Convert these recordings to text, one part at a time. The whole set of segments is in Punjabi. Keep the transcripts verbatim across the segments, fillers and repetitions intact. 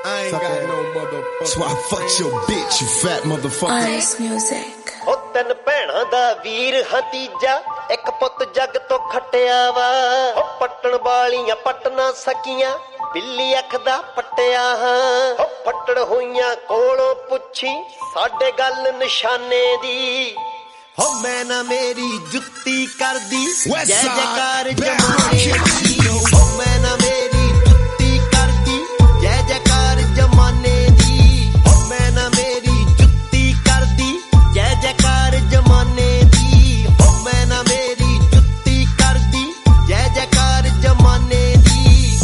I ain't got no motherfucker. That's why I fucked your bitch, you fat motherfucker. Ice music. ਹੋ ਤਿੰਨ ਭੈਣਾਂ ਦਾ ਵੀਰ ਹਤੀਜਾ ਇੱਕ ਪੁੱਤ ਜੱਗ ਤੋਂ ਖੱਟਿਆ ਵਾ ਹੋ ਪੱਟਣ ਵਾਲੀਆਂ ਪੱਟ ਨਾ ਸਕੀਆਂ ਬਿੱਲੀ ਅੱਖ ਦਾ ਪੱਟਿਆ ਹਾਂ ਹੋ ਫੱਟੜ ਹੋਈਆਂ ਕੋਲੋਂ ਪੁੱਛੀ ਸਾਡੇ ਗੱਲ ਨਿਸ਼ਾਨੇ ਦੀ ਹੋ ਮੈਂ ਨਾ ਮੇਰੀ ਜੁੱਤੀ ਕਰਦੀ ਜੈ ਜੈਕਾਰ ਜਮਾਨੇ ਦੀ ਹੋ ਮੈਂ ਨਾ ਮੇਰੀ ਜੁੱਤੀ ਕਰਦੀ ਜੈ ਜੈਕਾਰ ਜਮਾਨੇ ਦੀ ਹੋ ਮੈਂ ਨਾ ਮੇਰੀ ਜੁੱਤੀ ਕਰਦੀ ਜੈ ਜੈਕਾਰ ਜਮਾਨੇ ਦੀ ਹੋ ਮੈਂ ਨਾ ਮੇਰੀ ਜੁੱਤੀ ਕਰਦੀ ਜੈ ਜੈਕਾਰ ਜਮਾਨੇ ਦੀ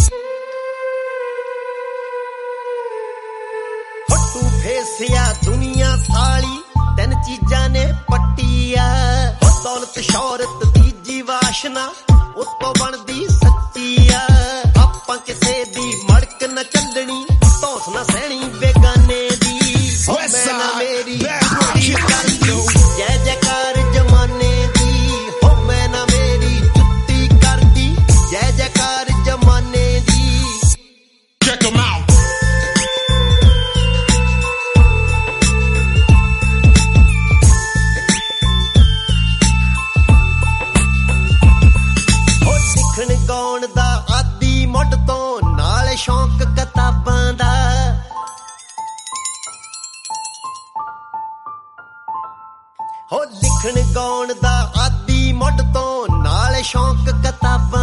ਫੱਟੂ ਫੇਸਿਆ ਦੁਨੀਆ ਸਾਲੀ ਤਿੰਨ ਚੀਜ਼ਾਂ ਨੇ ਪੱਟੀਆ ਦੌਲਤ ਸ਼ੌਹਰਤ ਤੀਜੀ ਵਾਸ਼ਨਾ ਉੱਤੋਂ ਬਣਦੀ ਸੱਚੀਆ ਆਪਾਂ ਕਿਸੇ ਦੀ ਮੜਕ ਨਾ ਚੱਲਣੀ ਧੌਂਸ ਨਾ ਸਹਿਣੀ ਬੇਗਾਨੇ ਦੀ ਮੈਂ ਨਾ ਮੇਰੀ ਜੁੱਤੀ ਕਰਦੀ ਜੈ ਜੈਕਾਰ ਜਮਾਨੇ ਦੀ ਹੋ ਮੈਂ ਨਾ ਮੇਰੀ ਜੁੱਤੀ ਕਰਦੀ ਜੈ ਜੈਕਾਰ ਜਮਾਨੇ ਦੀ Check 'em out. ਲਿਖਣ ਗਾਉਣ ਦਾ ਆਦੀ ਮੁੱਢ ਤੋਂ ਨਾਲ ਸ਼ੌਂਕ ਕਿਤਾਬਾਂ ਦਾ ਹੋ ਲਿਖਣ ਗਾਉਣ ਦਾ ਆਦੀ ਮੁੱਢ ਤੋਂ ਨਾਲ ਸ਼ੌਂਕ ਕਿਤਾਬਾਂ